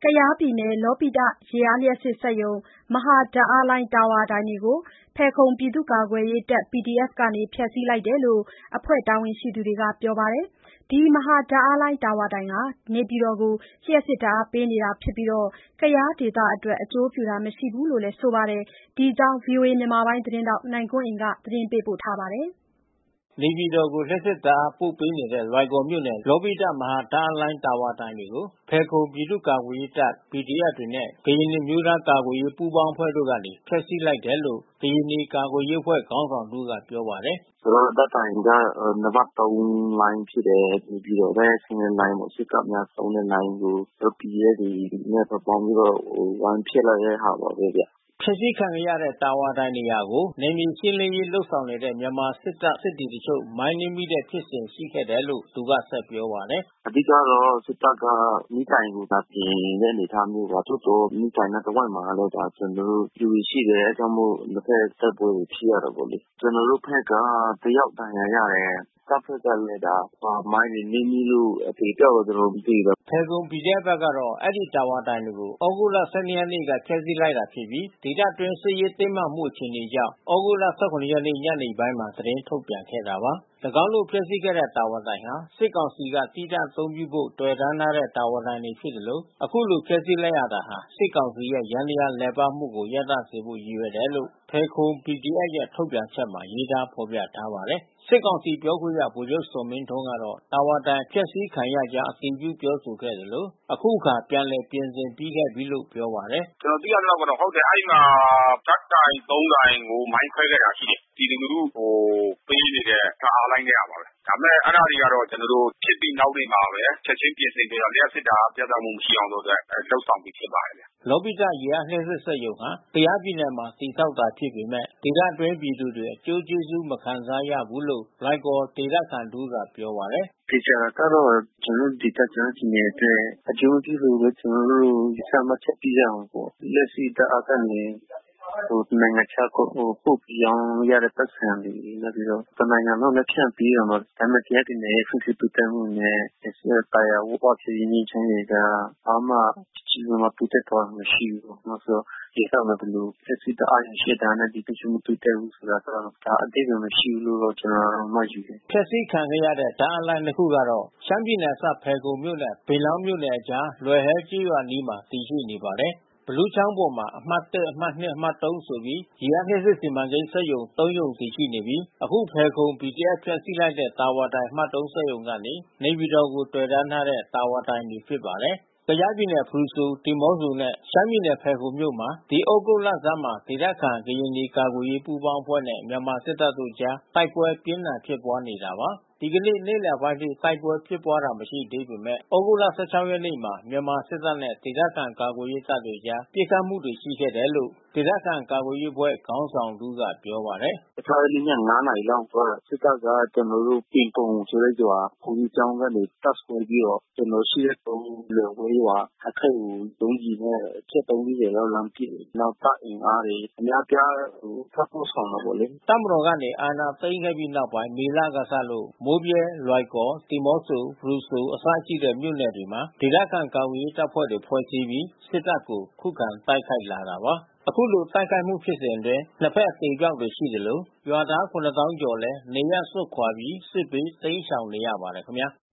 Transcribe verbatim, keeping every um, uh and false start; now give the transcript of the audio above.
ကယားပြည်နယ် လောပိတရေအားလျှပ်စစ်စက်ရုံ မဟာဓာတ်အားလိုင်းတာဝါတိုင်တွေကို ဖယ်ခုံပြည်သူ့ကာကွယ်ရေးတပ် ပီဒီအက်ဖ် ကနေ ဖျက်ဆီးလိုက်တယ်လို့ အဖွဲ့တာဝန်ရှိသူတွေကပြောပါတယ်။ ဒီမဟာဓာတ်အားလိုင်းတာဝါတိုင်ဟာ နေပြည်တော်ကို လျှပ်စစ်ဓာတ်အားပေးနေတာဖြစ်ပြီး ကယားဒေသအတွက် အကျိုးပြုတာမရှိဘူးလို့လည်းဆိုပါတယ်။ ဒီအကြောင်း ဗွီအိုအေသတင်းထောက်နိုင်ကွန်းအိန်ကနေ သတင်းပေးပို့ထားပါတယ်။နေပြည်တော်ကို လျှပ်စစ်ဓာတ်အားပို့ပေးနေတဲ့ လွိုင်ကော်မြို့နယ် လောပိတမဟာဓာတ်အားလိုင်းတာဝါတိုင်တွေကို ဖယ်ခုံပြည်သူ့ကာကွယ်ရေးတပ် ပီဒီအက်ဖ် တွေနဲ့ ကရင်နီအမျိုးသားကာကွယ်ရေးပူးပေါင်းအဖွဲ့တို့ကနေ ဖျက်ဆီးလိုက်တယ်လို့ ကရင်နီကာကွယ်ရေးအဖွဲ့ခေါင်းဆောင်တဦးကပြောပါတယ်။ “ဆိုတော့ဓါတ်တိုင်က နံပါတ် လိုင်းဖြစ်တယ်။ နေပြည်တော်ဘက်ဆင်းတဲ့လိုင်းပေါ့။ စစ်တပ်များသုံးတဲ့လိုင်းကို ပီဒီအက်ဖ် တွေနဲ့ပူးပေါင်းပြီးတော့ ဝိုင်းဖျက်လိုက်တဲ့ဟာပါပဲဗျ။ ” ဖျက်ဆီးခံခဲ့ရတဲ့တာဝါတိုင်နေရာကို နယ်မြေရှင်းလင်းရေးလုပ်ဆောင်နေတဲ့ မြန်မာစစ်တပ် စစ်သည်တချို့ မိုင်းနင်းမိတဲ့ဖြစ်စဉ်ရှိခဲ့တယ်လို့ သူကဆက်ပြောပါတယ်။ “အဓိကတော့ စစ်တပ်ကမီးတိုင်ကိုလာပြင်တဲ့အနေအထားမျိုးပါ။ သို့သော်မီးတိုင်နားတဝိုက်မှာလည်း ကျွန်တော်တို့လူတွေရှိတယ်။ အဲတာကြောင့်မို့နှစ်ဖက်တိုက်ပွဲတွေဖြစ်ရတာပေါ့လေ။ ကျွန်တော်တို့ဘက်ကတယောက်ဒဏ်ရာရတယ်။ တပ်ဘက်ကလည်းမိုင်းတွေနင်းမိလို့အသေအပျောက်တော့ကျွန်တော်တို့မသိဘူး။ ” ဖယ်ခုံ ပီဒီအက်ဖ် ဘက်ကတော့ အဲဒီတာဝါတိုင်တွေကို သြဂုတ်လ ရက်နေ့က ဖျက်ဆီးလိုက်တာဖြစ်ပြီး ဒေသတွင်းစစ်ရေးတင်းမာမှုအခြေအနေကြောင့် သြဂုတ်လ ရက်နေ့ ညနေပိုင်းမှာ သတင်းထုတ်ပြန်ခဲ့တာပါ။ ၎င်းတို့ဖျက်ဆီးခဲ့တဲ့တာဝါတိုင်ဟာ စစ်ကောင်စီက သီးသန့်အသုံးပြုဖို့ သွယ်တန်းထားတဲ့တာဝါတိုင်တွေဖြစ်သလို အခုလိုဖျက်ဆီးလိုက်ရတာဟာ စစ်ကောင်စီရဲ့ ယန္တရားလည်ပတ်မှုကို ရပ်တန့်စေဖို့ရည်ရွယ်တယ်လို့ ဖယ်ခုံ ပီဒီအက်ဖ် ရဲ့ ထုတ်ပြန်ချက်မှာ ရေးသားဖော်ပြထားပါတယ်။ စစ်ကောင်စီပြောခွင့်ရဗိုလ်ချုပ်ဇော်မင်းထွန်းကတော့ တာဝါတိုင်အဖျက်ဆီးခံရကြောင်း အတည်ပြုပြောဆိုခဲ့သလို အခုအခါပြန်လည်ပြင်ဆင်ပြီးခဲ့ပြီလို့ပြောပါတယ်။ “ကျွန်တော်သိရသလောက်ကတော့ ဟုတ်တယ် အဲဒီမှာဓါတ်တိုင် တိုင်ကိုမိုင်းခွဲခဲ့တာရှိတယ်။ ပြည်သူလူထုကိုပေးနေတဲ့ ဓါတ်အားလိုင်းထဲကပါပဲ။ ဒါပေမဲ့အဲတာတွေကတော့ ကျွန်တော်တို့ဖြစ်ပြီးနောက်နေ့မှာပဲ ချက်ချင်းပြင်ဆင်ပြီးတော့ လျှပ်စစ်ဓါတ်အားပြတ်တောက်မှုမရှိအောင်လို့အတွက် လုပ်ဆောင်ပြီးဖြစ်ပါတယ်ဗျ။ ” လောပိတရေအားလျှပ်စစ်စက်ရုံဟာ ကယားပြည်နယ်မှာတည်ဆောက်တာဖြစ်ပေမဲ့ ဒေသအတွင်းပြည်သူတွေ အကျိုးကျေးဇူးမခံစားရဘူးလို့ လွိုင်ကော်ဒေသခံတဦးကပြောပါတယ်။ “သေချာတာကတော့ ကျွန်တော်တို့ဒေသကျွန်တော်တို့ပြည်နယ်အတွက် အကျိုးမပြုဘူးလို့ ကျွန်တော်တို့ယူဆမှတ်ချက်ပြုရမှာပေါ့။ လျှပ်စစ်ဓါတ်အားကနေ နိုင်ငံခြားကိုပို့ပြီးရောင်းရတဲ့ပိုက်ဆံတွေ နောက်ပြီးတော့တနိုင်ငံလုံးလည်းဖြန့်ဖြူးတာပေါ့။ ဒါပေမဲ့ကယားပြည်နယ်ရဲ့ဖွံ့ဖြိုးတိုးတက်မှုနဲ့ သာယာဝပြောရေးငြိမ်းချမ်းရေးက ဘာမှကြီးကြီးမားမားတိုးတက်သွားတာမရှိဘူးပေါ့။ နောက်ဆိုဒေသမှာဘယ်လိုလျှပ်စစ်ဓါတ်အားရရှိတာနဲ့ဒီဖွံ့ဖြိုးမှုတိုးတက်မှုဆိုတာက ဒါအဓိပ္ပါယ်မရှိဘူးလို့ကျွန်တော်မှတ်ယူတယ်။ ” ဖျက်ဆီးခံခဲ့ရတဲ့ဓါတ်အားလိုင်းနှစ်ခုကတော့ ရှမ်းပြည်နယ်အစပ်ဖယ်ခုံမြို့နဲ့ ပင်လောင်းမြို့နယ်အကြား လွယ်ဟဲကျေးရွာအနီးမှာတည်ရှိနေပါတယ်။ ဘီလူးချောင်းပေါ်မှာ အမှတ် အမှတ် အမှတ် ဆိုပြီး ရေအားလျှပ်စစ်စီမံကိန်းစက်ရုံ ရုံတည်ရှိနေပြီး အခုဖယ်ခုံ ပီဒီအက်ဖ် ဖျက်ဆီးလိုက်တဲ့တာဝါတိုင်အမှတ် စက်ရုံကနေ နေပြည်တော်ကိုသွယ်တန်းထားတဲ့တာဝါတိုင်တွေဖြစ်ပါတယ်။ ကယားပြည်နယ်ဖရူဆို ဒီမော့ဆိုနဲ့ ရှမ်းပြည်နယ်ဖယ်ခုံမြို့မှာ ဒီသြဂုတ်လဆန်းမှာ ဒေသခံကရင်နီကာကွယ်ရေးပူးပေါင်းအဖွဲ့နဲ့ မြန်မာစစ်တပ်တို့အကြား တိုက်ပွဲပြင်းထန်ဖြစ်ပွါးနေတာပါ။ ဒီကနေ့နေ့လယ်ပိုင်းအထိတိုက်ပွဲဖြစ်ပွါးတာမရှိသေးပေမဲ့ သြဂုတ်လ ရက်နေ့မှာ မြန်မာစစ်တပ်နဲ့ ဒေသခံကာကွယ်ရေးတပ်တို့အကြား ပစ်ခတ်မှုတွေရှိခဲ့တယ်လို့ ဒေသခံကာကွယ်ရေးအဖွဲ့ခေါင်းဆောင်တဦးကပြောပါတယ်။ “ရက်နေ့ည နာရီလောက် စစ်တပ်ကကျွန်တော်တို့ပင်ပုံဆိုတဲ့ရွာ ဘုန်းကြီးကျောင်းကနေတပ်စွဲပြီးတော့ ကျွန်တော်တို့ရှိတဲ့လွယ်ဝဲရွာအထက်ကို ဒုံးကျည်နဲ့အချက် လောက်လှမ်းပစ်တယ်။ နောက်တပ်အင်အားတွေအများပြားထပ်ပို့ဆောင်တာပေါ့လေ။ ” တပ်မတော်ကနေအာဏာသိမ်းခဲ့ပြီးနောက်ပိုင်း မေလကစလို့ မိုးဗြဲ လွိုင်ကော် ဒီမော့ဆို ဖရူဆို အစရှိတဲ့မြို့နယ်တွေမှာ ဒေသခံကာကွယ်ရေးတပ်ဖွဲ့တွေဖွဲ့စည်းပြီး စစ်တပ်ကို ခုခံတိုက်ခိုက်လာတာပါ။ အခုလိုတိုက်ခိုက်မှုဖြစ်စဉ်အတွင်း နှစ်ဖက်အသေအပျောက်တွေရှိသလို ရွာသား သောင်းကျော်လည်း နေရပ်စွန့်ခွာပြီး စစ်ဘေးတိမ်းရှောင်နေရပါတယ်ခင်ဗျာ